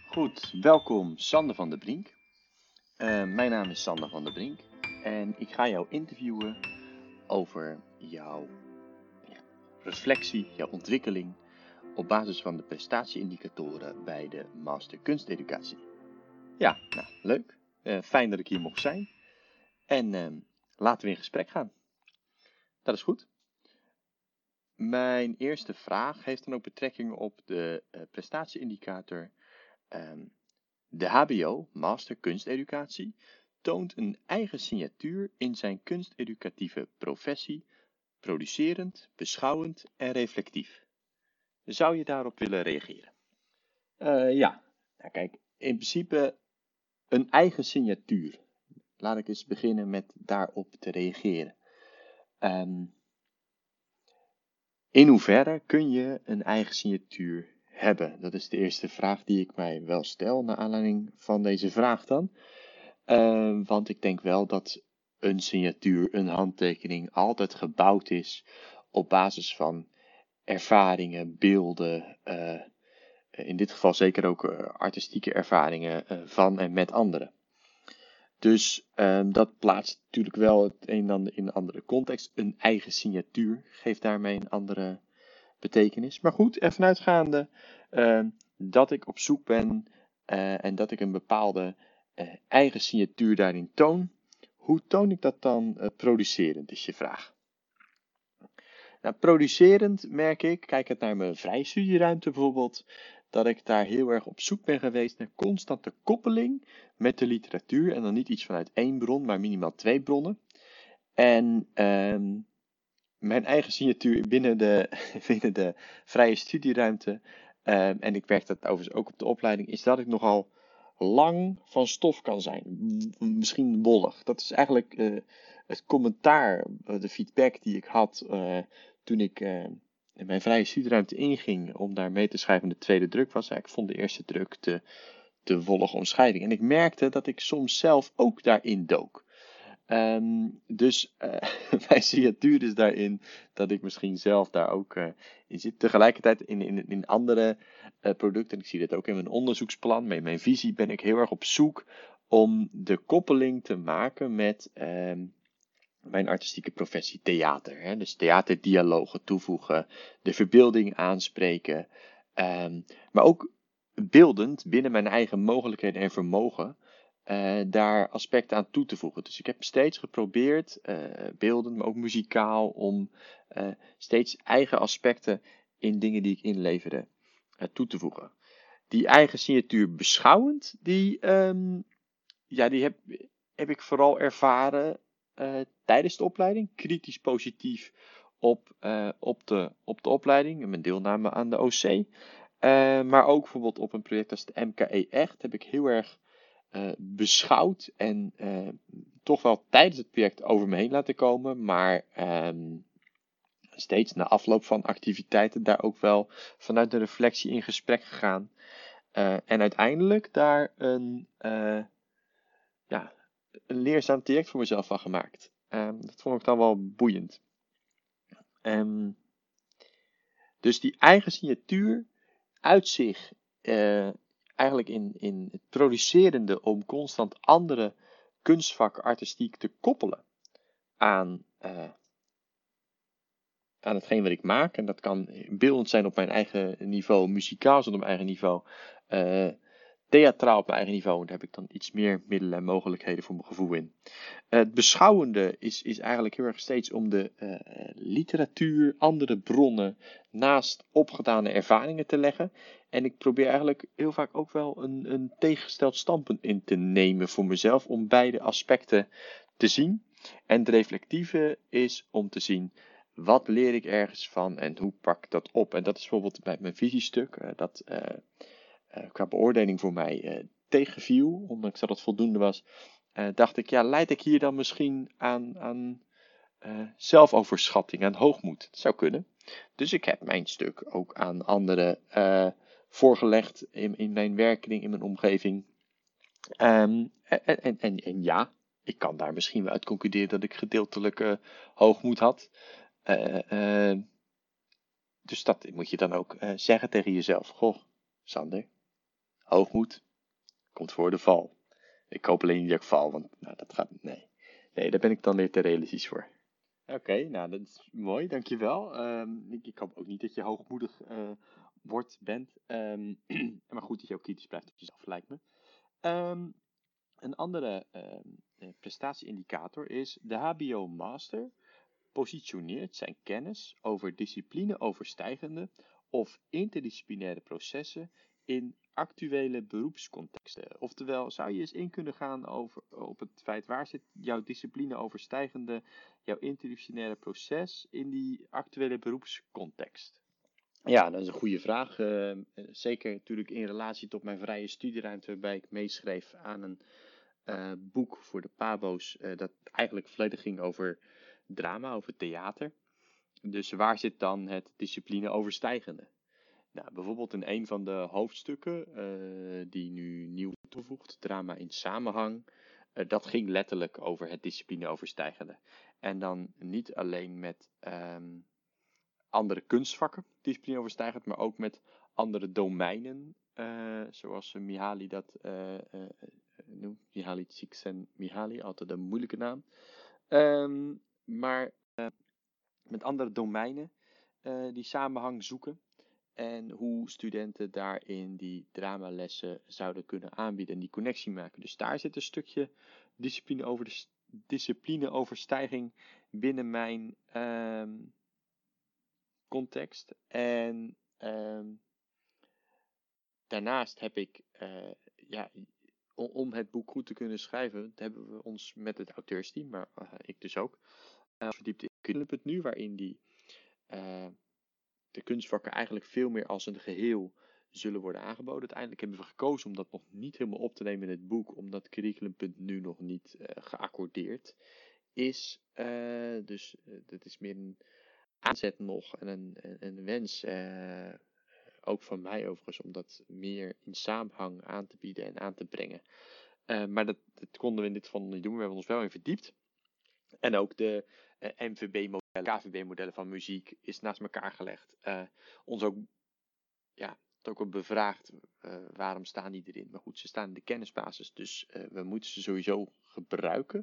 Goed, welkom Sander van der Brink. Mijn naam is Sander van der Brink en ik ga jou interviewen over jouw reflectie, jouw ontwikkeling op basis van de prestatieindicatoren bij de Master Kunsteducatie. Ja, nou, leuk. Fijn dat ik hier mocht zijn. En laten we in gesprek gaan. Dat is goed. Mijn eerste vraag heeft dan ook betrekking op de prestatieindicator. De HBO, Master Kunsteducatie, toont een eigen signatuur in zijn kunsteducatieve professie, producerend, beschouwend en reflectief. Zou je daarop willen reageren? Ja, nou, kijk, in principe een eigen signatuur. Laat ik eens beginnen met daarop te reageren. In hoeverre kun je een eigen signatuur hebben? Dat is de eerste vraag die ik mij wel stel, naar aanleiding van deze vraag dan. Want ik denk wel dat een signatuur, een handtekening, altijd gebouwd is op basis van ervaringen, beelden, in dit geval zeker ook artistieke ervaringen van en met anderen. Dus dat plaatst natuurlijk wel het een en ander in een andere context. Een eigen signatuur geeft daarmee een andere betekenis. Maar goed, ervan uitgaande dat ik op zoek ben en dat ik een bepaalde eigen signatuur daarin toon. Hoe toon ik dat dan producerend, is je vraag. Nou, producerend merk ik, kijk het naar mijn vrije studieruimte bijvoorbeeld, dat ik daar heel erg op zoek ben geweest naar constante koppeling met de literatuur. En dan niet iets vanuit één bron, maar minimaal 2 bronnen. En mijn eigen signatuur binnen de vrije studieruimte, en ik werk dat overigens ook op de opleiding, is dat ik nogal lang van stof kan zijn. Misschien wollig. Dat is eigenlijk het commentaar, de feedback die ik had toen ik in mijn vrije studieruimte inging om daar mee te schrijven. De tweede druk was ik vond de eerste druk te wollige omschrijving. En ik merkte dat ik soms zelf ook daarin dook. Dus mijn signatuur is daarin dat ik misschien zelf daar ook in zit. Tegelijkertijd in andere producten, en ik zie dit ook in mijn onderzoeksplan, met mijn visie ben ik heel erg op zoek om de koppeling te maken met mijn artistieke professie theater. Hè? Dus theaterdialogen toevoegen, de verbeelding aanspreken, maar ook beeldend binnen mijn eigen mogelijkheden en vermogen. Daar aspecten aan toe te voegen. Dus ik heb steeds geprobeerd, beeldend, maar ook muzikaal, om steeds eigen aspecten in dingen die ik inleverde toe te voegen. Die eigen signatuur beschouwend, die heb ik vooral ervaren tijdens de opleiding. Kritisch positief op de opleiding en mijn deelname aan de OC. Maar ook bijvoorbeeld op een project als de MKE Echt heb ik heel erg beschouwd en toch wel tijdens het project over me heen laten komen, maar steeds na afloop van activiteiten daar ook wel vanuit de reflectie in gesprek gegaan. En uiteindelijk daar een leerzaam traject voor mezelf van gemaakt. Dat vond ik dan wel boeiend. Dus die eigen signatuur uit zich eigenlijk in het producerende om constant andere kunstvakken artistiek te koppelen aan hetgeen wat ik maak. En dat kan beeldend zijn op mijn eigen niveau, muzikaal zijn op mijn eigen niveau, theatraal op mijn eigen niveau. En daar heb ik dan iets meer middelen en mogelijkheden voor mijn gevoel in. Het beschouwende is eigenlijk heel erg steeds om de literatuur, andere bronnen naast opgedane ervaringen te leggen. En ik probeer eigenlijk heel vaak ook wel een tegengesteld standpunt in te nemen voor mezelf om beide aspecten te zien. En het reflectieve is om te zien, wat leer ik ergens van en hoe pak ik dat op? En dat is bijvoorbeeld bij mijn visiestuk, dat qua beoordeling voor mij tegenviel, ondanks dat het voldoende was. Dacht ik, leid ik hier dan misschien aan zelfoverschatting, aan hoogmoed? Dat zou kunnen. Dus ik heb mijn stuk ook aan anderen voorgelegd in mijn werking, in mijn omgeving. En ja, ik kan daar misschien wel uit concluderen dat ik gedeeltelijke hoogmoed had. Dus dat moet je dan ook zeggen tegen jezelf. Goh, Sander, Hoogmoed komt voor de val. Ik hoop alleen niet dat ik val, want dat gaat... Nee, daar ben ik dan weer te realistisch voor. Oké, dat is mooi, dankjewel. Ik hoop ook niet dat je hoogmoedig bent. Maar goed dat je ook kritisch blijft op jezelf, lijkt me. Een andere prestatieindicator is de HBO Master positioneert zijn kennis over discipline-overstijgende of interdisciplinaire processen in actuele beroepscontexten. Oftewel, zou je eens in kunnen gaan op het feit waar zit jouw discipline-overstijgende, jouw interdisciplinaire proces in die actuele beroepscontext? Ja, dat is een goede vraag. Zeker natuurlijk in relatie tot mijn vrije studieruimte, waarbij ik meeschreef aan een boek voor de PABO's, dat eigenlijk volledig ging over drama, over theater. Dus waar zit dan het discipline-overstijgende? Nou, bijvoorbeeld in een van de hoofdstukken die nu nieuw toevoegt, drama in samenhang, dat ging letterlijk over het discipline-overstijgende. En dan niet alleen met andere kunstvakken, discipline-overstijgend, maar ook met andere domeinen, zoals Mihaly dat noemt. Mihaly Csikszentmihalyi, altijd een moeilijke naam. Maar met andere domeinen die samenhang zoeken. En hoe studenten daarin die dramalessen zouden kunnen aanbieden en die connectie maken. Dus daar zit een stukje disciplineoverstijging binnen mijn context. En daarnaast heb ik, om het boek goed te kunnen schrijven, hebben we ons met het auteursteam, maar ik dus ook, verdiept in Curriculum.nu, waarin de kunstvakken eigenlijk veel meer als een geheel zullen worden aangeboden. Uiteindelijk hebben we gekozen om dat nog niet helemaal op te nemen in het boek, omdat Curriculum.nu nog niet geaccordeerd is. Dus dat is meer een aanzet nog en een wens, ook van mij overigens, om dat meer in samenhang aan te bieden en aan te brengen. Maar dat konden we in dit geval niet doen. We hebben ons wel in verdiept. En ook de MVB-modellen, KVB-modellen van muziek is naast elkaar gelegd. Ons ook, ook bevraagd, waarom staan die erin? Maar goed, ze staan in de kennisbasis, dus we moeten ze sowieso gebruiken.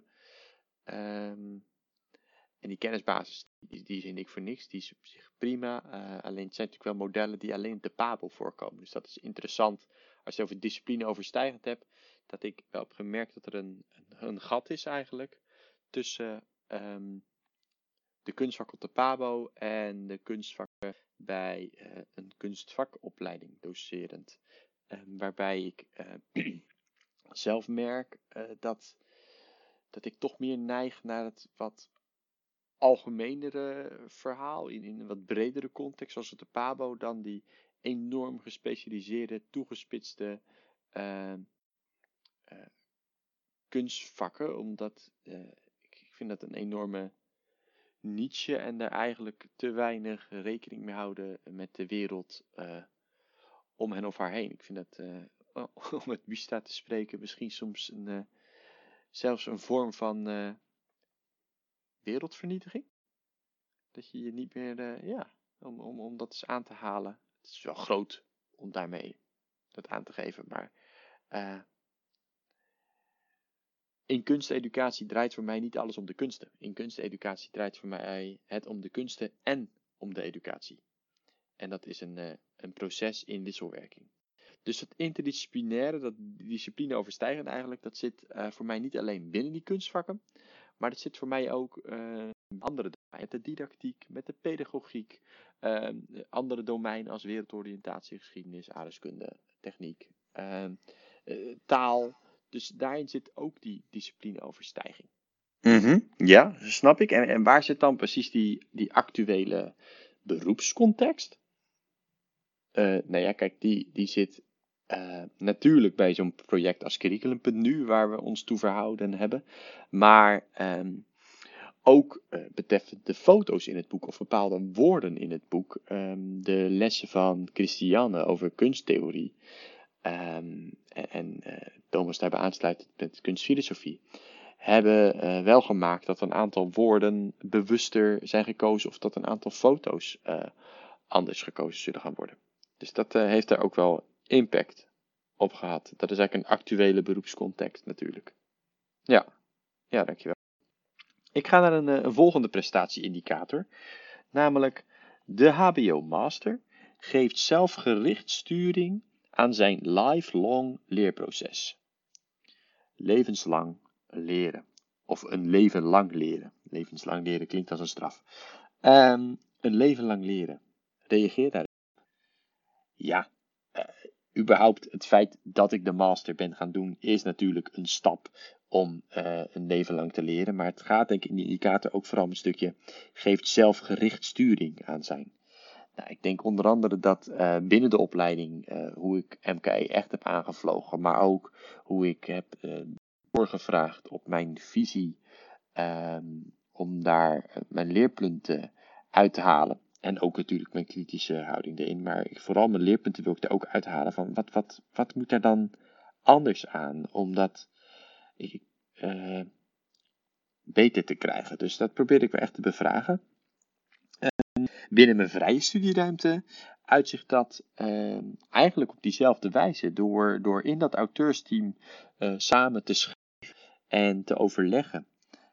En die kennisbasis, die is in ik voor niks, die is op zich prima. Alleen het zijn natuurlijk wel modellen die alleen op de PABO voorkomen. Dus dat is interessant als je over discipline overstijgend hebt. Dat ik wel heb gemerkt dat er een gat is eigenlijk tussen de kunstvak op de PABO en de kunstvakken bij een kunstvakopleiding docerend. Waarbij ik zelf merk dat ik toch meer neig naar het wat algemenere verhaal in een wat bredere context, zoals het de PABO, dan die enorm gespecialiseerde, toegespitste kunstvakken, omdat ik vind dat een enorme niche en daar eigenlijk te weinig rekening mee houden met de wereld om hen of haar heen. Ik vind dat, om het Wista te spreken, misschien soms zelfs een vorm van wereldvernietiging. Dat je niet meer, om dat eens aan te halen. Het is wel groot om daarmee dat aan te geven, maar in kunsteducatie draait voor mij niet alles om de kunsten. In kunsteducatie draait voor mij het om de kunsten en om de educatie. En dat is een proces in wisselwerking. Dus dat interdisciplinaire, dat disciplineoverstijgende eigenlijk, dat zit voor mij niet alleen binnen die kunstvakken, maar dat zit voor mij ook andere domeinen. Met de didactiek, met de pedagogiek, andere domeinen als wereldoriëntatie, geschiedenis, aardrijkskunde, techniek, taal. Dus daarin zit ook die disciplineoverstijging. Ja, snap ik. En waar zit dan precies die actuele beroepscontext? Kijk, die zit natuurlijk bij zo'n project als Curriculum.nu, waar we ons toe verhouden hebben. Maar ook betreffend de foto's in het boek of bepaalde woorden in het boek. De lessen van Christiane over kunsttheorie. En Thomas daarbij aansluitend met kunstfilosofie. Hebben wel gemaakt dat een aantal woorden bewuster zijn gekozen. Of dat een aantal foto's anders gekozen zullen gaan worden. Dus dat heeft daar ook wel impact op gehad. Dat is eigenlijk een actuele beroepscontext natuurlijk. Ja, ja, dankjewel. Ik ga naar een volgende prestatie-indicator, namelijk de HBO Master geeft zelfgericht sturing aan zijn lifelong leerproces. Levenslang leren. Of een leven lang leren. Levenslang leren klinkt als een straf. Een leven lang leren. Reageer daar. Ja, überhaupt het feit dat ik de master ben gaan doen is natuurlijk een stap om een leven lang te leren. Maar het gaat denk ik in die indicator ook vooral om een stukje geeft zelfgericht sturing aan zijn. Nou, ik denk onder andere dat binnen de opleiding hoe ik MKE echt heb aangevlogen, maar ook hoe ik heb doorgevraagd op mijn visie om daar mijn leerpunten uit te halen. En ook natuurlijk mijn kritische houding erin. Maar vooral mijn leerpunten wil ik er ook uithalen van wat moet er dan anders aan om dat beter te krijgen. Dus dat probeer ik wel echt te bevragen. Binnen mijn vrije studieruimte uitzicht dat eigenlijk op diezelfde wijze. Door in dat auteursteam samen te schrijven en te overleggen.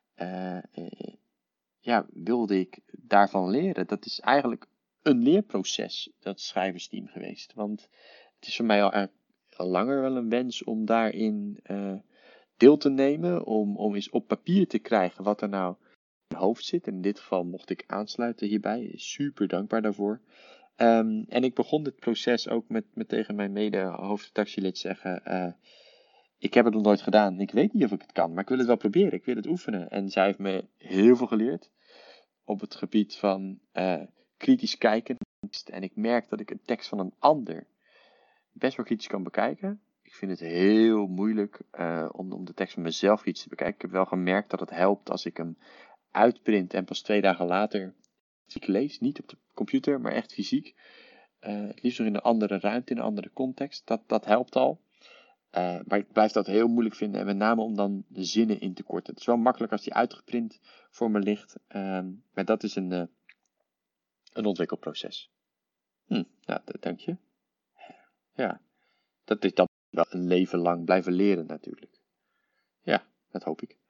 Wilde ik daarvan leren. Dat is eigenlijk een leerproces, dat schrijversteam geweest. Want het is voor mij al langer wel een wens om daarin deel te nemen. Om eens op papier te krijgen wat er nou in mijn hoofd zit. En in dit geval mocht ik aansluiten hierbij. Super dankbaar daarvoor. En ik begon dit proces ook met tegen mijn mede-hoofdredactielid zeggen. Ik heb het nog nooit gedaan. Ik weet niet of ik het kan, maar ik wil het wel proberen. Ik wil het oefenen. En zij heeft me heel veel geleerd op het gebied van kritisch kijken. En ik merk dat ik een tekst van een ander best wel kritisch kan bekijken. Ik vind het heel moeilijk om de tekst van mezelf kritisch te bekijken. Ik heb wel gemerkt dat het helpt als ik hem uitprint en pas 2 dagen later fysiek lees. Niet op de computer, maar echt fysiek. Het liefst nog in een andere ruimte, in een andere context. Dat helpt al. Maar ik blijf dat heel moeilijk vinden. En met name om dan de zinnen in te korten. Het is wel makkelijk als die uitgeprint voor me ligt. Maar dat is een ontwikkelproces. Dank je. Ja, dat is dan wel een leven lang blijven leren natuurlijk. Ja, dat hoop ik.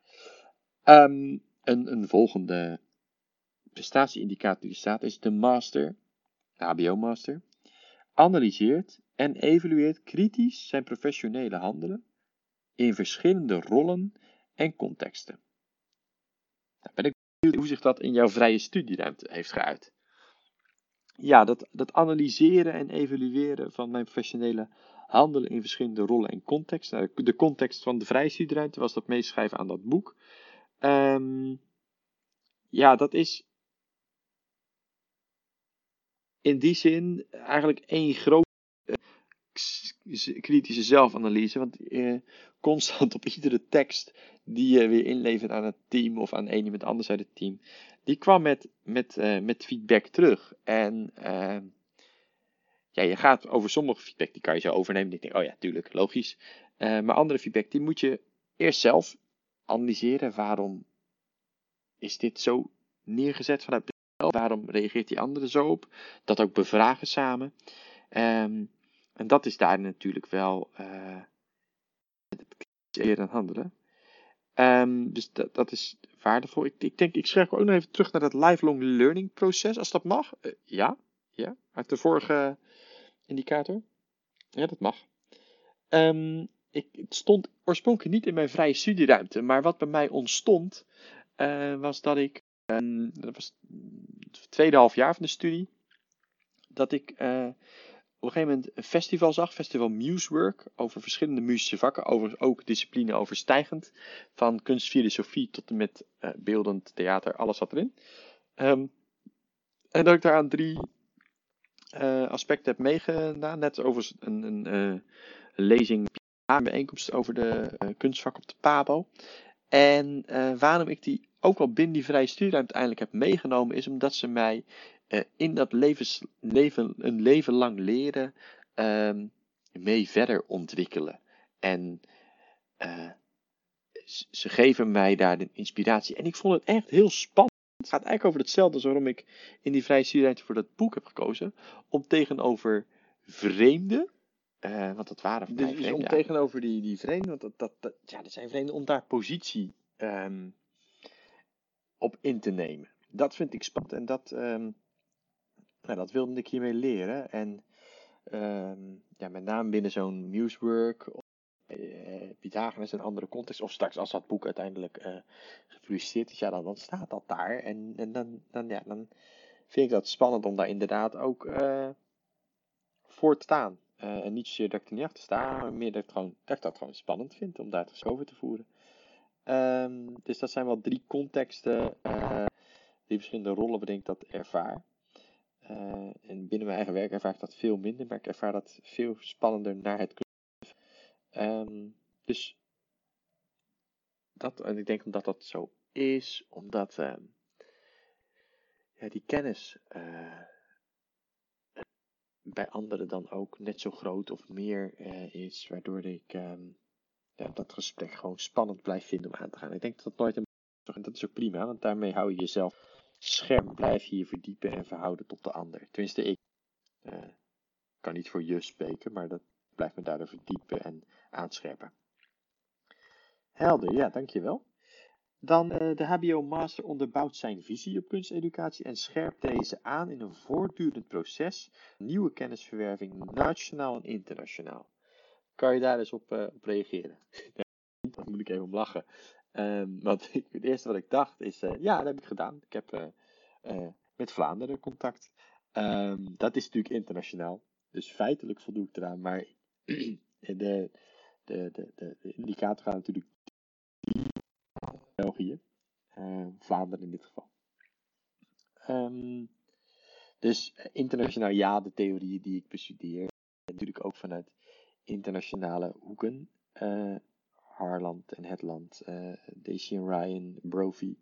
Een volgende prestatie-indicator die staat is de master, de HBO-master, analyseert en evalueert kritisch zijn professionele handelen in verschillende rollen en contexten. Nou, ben ik benieuwd hoe zich dat in jouw vrije studieruimte heeft geuit. Ja, dat analyseren en evalueren van mijn professionele handelen in verschillende rollen en contexten. Nou, de context van de vrije studieruimte was dat meeschrijven aan dat boek. Dat is in die zin eigenlijk één grote kritische zelfanalyse. Want constant op iedere tekst die je weer inlevert aan het team of aan een iemand anders uit het team, die kwam met feedback terug. En je gaat over sommige feedback, die kan je zo overnemen. Ik denk, oh ja, tuurlijk, logisch. Maar andere feedback, die moet je eerst zelf analyseren. Waarom is dit zo neergezet vanuit mezelf? Waarom reageert die andere zo op? Dat ook bevragen samen. En dat is daar natuurlijk wel het aan handelen. Dus dat is waardevol. Ik denk, ik schrijf ook nog even terug naar dat lifelong learning proces, als dat mag. Ja, uit de vorige indicator. Ja, dat mag. Het stond oorspronkelijk niet in mijn vrije studieruimte, maar wat bij mij ontstond, was dat ik, dat was het tweede halfjaar van de studie, dat ik op een gegeven moment een festival zag, Festival Musework, over verschillende muzische vakken, over ook discipline overstijgend, van kunst, filosofie tot en met beeldend theater, alles zat erin. En dat ik daaraan 3 aspecten heb meegedaan, net over een lezing, een bijeenkomst over de kunstvak op de PABO. En waarom ik die ook wel binnen die vrije studie uiteindelijk heb meegenomen, is omdat ze mij in dat een leven lang leren mee verder ontwikkelen. En ze geven mij daar de inspiratie. En ik vond het echt heel spannend. Het gaat eigenlijk over hetzelfde als waarom ik in die vrije studie voor dat boek heb gekozen. Om tegenover vreemde Want dat waren voor Dus mij vreemden. om tegenover die vreemden, want dat zijn vreemden, om daar positie op in te nemen. Dat vind ik spannend en dat wilde ik hiermee leren. En met name binnen zo'n Musework, Pythagoras in een andere context, of straks als dat boek uiteindelijk gepubliceerd is, dan staat dat daar. En dan vind ik dat spannend om daar inderdaad ook voor te staan. En niet zozeer dat ik er niet achter sta, maar meer dat ik dat gewoon spannend vind om daar het gesprek over te voeren. Dus dat zijn wel 3 contexten, 3 verschillende rollen waarin ik dat ervaar. En binnen mijn eigen werk ervaar ik dat veel minder, maar ik ervaar dat veel spannender naar het kunnen. Dus en ik denk omdat dat zo is, omdat die kennis bij anderen dan ook net zo groot of meer is, waardoor ik dat gesprek gewoon spannend blijf vinden om aan te gaan. Ik denk dat dat nooit en dat is ook prima, want daarmee hou je jezelf scherp, blijf je je verdiepen en verhouden tot de ander. Tenminste, ik kan niet voor je spreken, maar dat blijft me daardoor verdiepen en aanscherpen. Helder, ja, dankjewel. Dan de HBO Master onderbouwt zijn visie op kunsteducatie en scherpt deze aan in een voortdurend proces, nieuwe kennisverwerving, nationaal en internationaal. Kan je daar eens op reageren? Daar moet ik even om lachen. Want het eerste wat ik dacht is, dat heb ik gedaan. Ik heb met Vlaanderen contact. Dat is natuurlijk internationaal. Dus feitelijk voldoe ik eraan. Maar de indicator gaat natuurlijk België. Vlaanderen in dit geval. Dus internationaal ja, de theorieën die ik bestudeer. Natuurlijk ook vanuit internationale hoeken. Harland en Hetland, Daisy en Ryan, Brophy.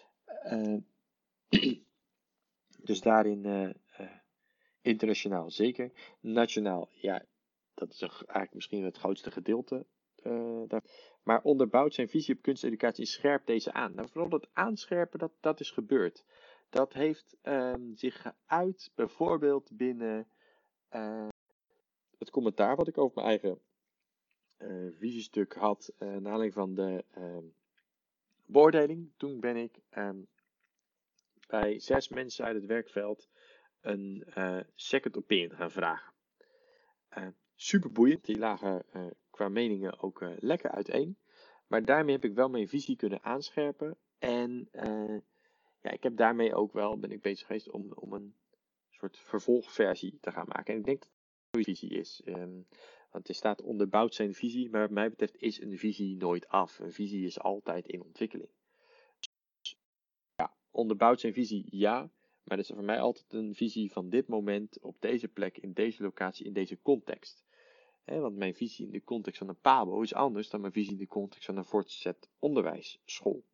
Dus daarin internationaal zeker. Nationaal, ja, dat is eigenlijk misschien het grootste gedeelte. Maar onderbouwt zijn visie op kunsteducatie en scherpt deze aan. Nou, vooral dat aanscherpen, dat is gebeurd. Dat heeft zich geuit bijvoorbeeld binnen het commentaar wat ik over mijn eigen visiestuk had, naar aanleiding van de beoordeling. Toen ben ik bij 6 mensen uit het werkveld een second opinion gaan vragen. Super boeiend, die lagen qua meningen ook lekker uiteen. Maar daarmee heb ik wel mijn visie kunnen aanscherpen. En ik heb daarmee ook wel, ben ik bezig geweest om een soort vervolgversie te gaan maken. En ik denk dat het een goede visie is. Want er staat onderbouwt zijn visie, maar wat mij betreft is een visie nooit af. Een visie is altijd in ontwikkeling. Dus, onderbouwt zijn visie, ja. Maar dat is voor mij altijd een visie van dit moment, op deze plek, in deze locatie, in deze context. Want mijn visie in de context van een PABO is anders dan mijn visie in de context van een voortgezet onderwijsschool.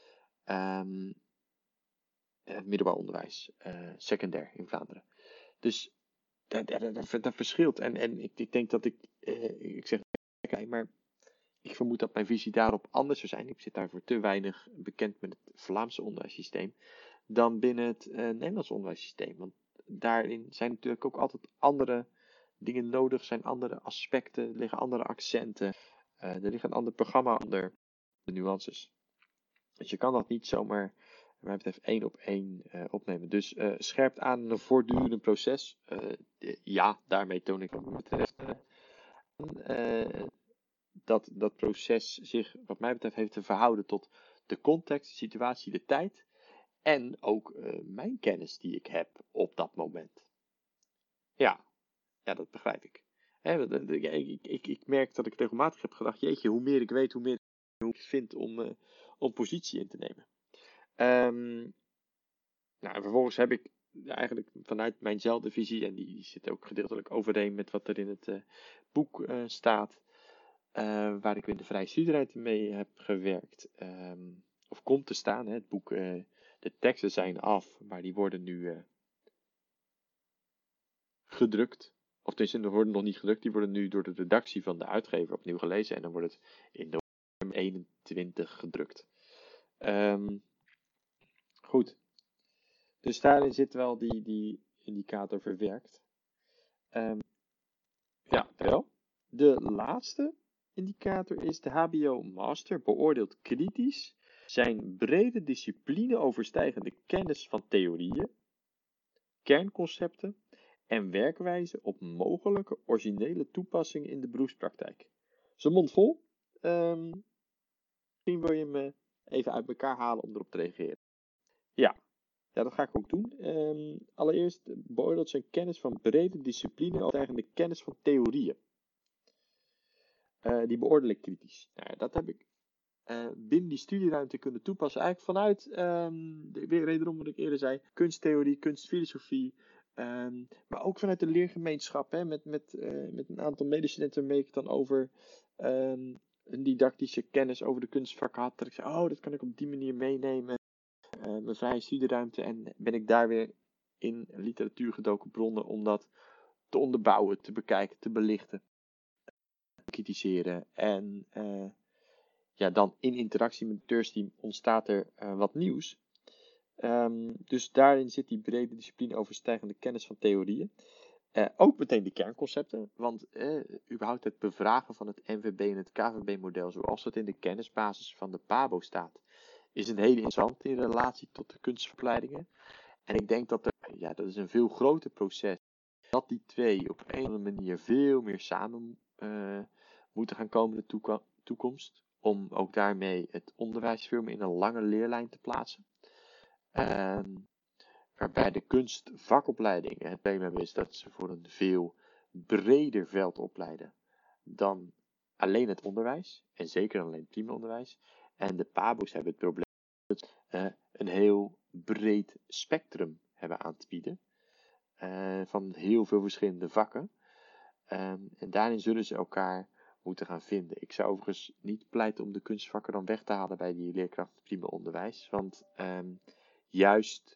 Middelbaar onderwijs, secundair in Vlaanderen. Dus dat verschilt. En ik denk dat ik zeg maar ik vermoed dat mijn visie daarop anders zou zijn. Ik zit daarvoor te weinig bekend met het Vlaamse onderwijssysteem dan binnen het Nederlands onderwijssysteem. Want daarin zijn natuurlijk ook altijd andere dingen nodig, zijn andere aspecten, liggen andere accenten. Er ligt een ander programma onder de nuances. Dus je kan dat niet zomaar, wat mij betreft, 1 op 1 opnemen. Dus scherpt aan een voortdurend proces. Ja, daarmee toon ik wat me betreft dat proces zich, wat mij betreft, heeft te verhouden tot de context, de situatie, de tijd. En ook mijn kennis die ik heb op dat moment. Ja, dat begrijp ik. Ik merk dat ik regelmatig heb gedacht, jeetje, hoe meer ik weet, hoe meer ik het vind om positie in te nemen. En vervolgens heb ik eigenlijk vanuit mijnzelfde visie, en die zit ook gedeeltelijk overeen met wat er in het boek staat, waar ik in de vrije studieruimte mee heb gewerkt, of komt te staan. Het boek, de teksten zijn af, maar die worden nu gedrukt. Of tenminste, die worden nog niet gedrukt, die worden nu door de redactie van de uitgever opnieuw gelezen en dan wordt het in november 21 gedrukt. Goed. Dus daarin zit wel die indicator verwerkt. Wel. De laatste indicator is de HBO Master beoordeelt kritisch zijn brede discipline overstijgende kennis van theorieën, kernconcepten en werkwijze op mogelijke originele toepassingen in de beroepspraktijk. Zijn mond vol. Misschien wil je me even uit elkaar halen om erop te reageren. Ja, dat ga ik ook doen. Allereerst beoordeelt zijn kennis van brede discipline overstijgende kennis van theorieën. Die beoordeel ik kritisch. Nou, dat heb ik binnen die studieruimte kunnen toepassen. Eigenlijk vanuit, weer wederom wat ik eerder zei, kunsttheorie, kunstfilosofie. Maar ook vanuit de leergemeenschap. Hè, met een aantal medestudenten waarmee ik het dan over een didactische kennis over de kunstvakken had. Dat ik zei, oh, dat kan ik op die manier meenemen. Mijn vrije studieruimte. En ben ik daar weer in literatuur gedoken bronnen om dat te onderbouwen, te bekijken, te belichten. Kritiseren. En dan in interactie met het auteurs-team ontstaat er wat nieuws. Dus daarin zit die brede discipline overstijgende kennis van theorieën. Ook meteen de kernconcepten, want überhaupt het bevragen van het NVB en het KVB-model, zoals dat in de kennisbasis van de PABO staat, is een hele interessant in relatie tot de kunstopleidingen. En ik denk dat dat is een veel groter proces, dat die twee op een of andere manier veel meer samen moeten gaan komen in de toekomst, om ook daarmee het onderwijs veel meer in een lange leerlijn te plaatsen. Waarbij de kunstvakopleidingen het thema is dat ze voor een veel breder veld opleiden dan alleen het onderwijs. En zeker alleen het primair-onderwijs. En de PABO's hebben het probleem dat ze een heel breed spectrum hebben aan te bieden. Van heel veel verschillende vakken. En daarin zullen ze elkaar moeten gaan vinden. Ik zou overigens niet pleiten om de kunstvakken dan weg te halen bij die leerkrachten primair onderwijs. Want juist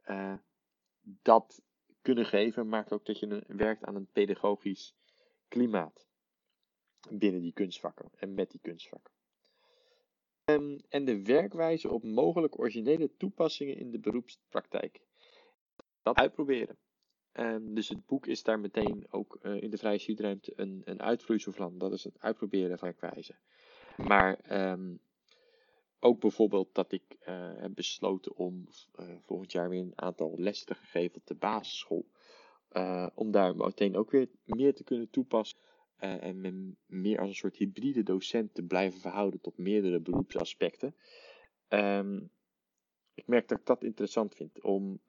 dat kunnen geven maakt ook dat je werkt aan een pedagogisch klimaat binnen die kunstvakken en met die kunstvakken. En de werkwijze op mogelijk originele toepassingen in de beroepspraktijk. Dat uitproberen. Dus het boek is daar meteen ook in de vrije studieruimte een uitvloeisel van. Dat is het uitproberen van werkwijze. Maar ook bijvoorbeeld dat ik heb besloten om volgend jaar weer een aantal lessen te geven op de basisschool. Om daar meteen ook weer meer te kunnen toepassen. En me meer als een soort hybride docent te blijven verhouden tot meerdere beroepsaspecten. Ik merk dat ik dat interessant vind. Om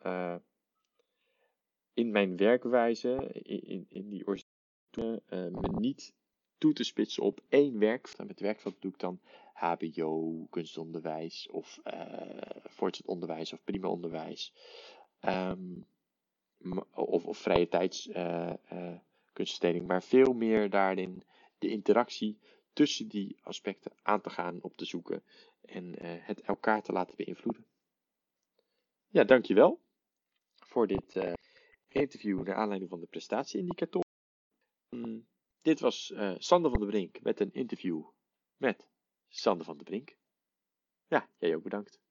in mijn werkwijze, in die originele, me niet toe te spitsen op één werkveld. En met werkveld doe ik dan HBO, kunstonderwijs of voortgezet onderwijs of primair onderwijs. Of vrije tijds kunstversteding. Maar veel meer daarin de interactie tussen die aspecten aan te gaan, op te zoeken. En het elkaar te laten beïnvloeden. Ja, dankjewel voor dit interview naar aanleiding van de prestatieindicatoren. Dit was Sander van der Brink met een interview met Sander van der Brink. Ja, jij ook bedankt.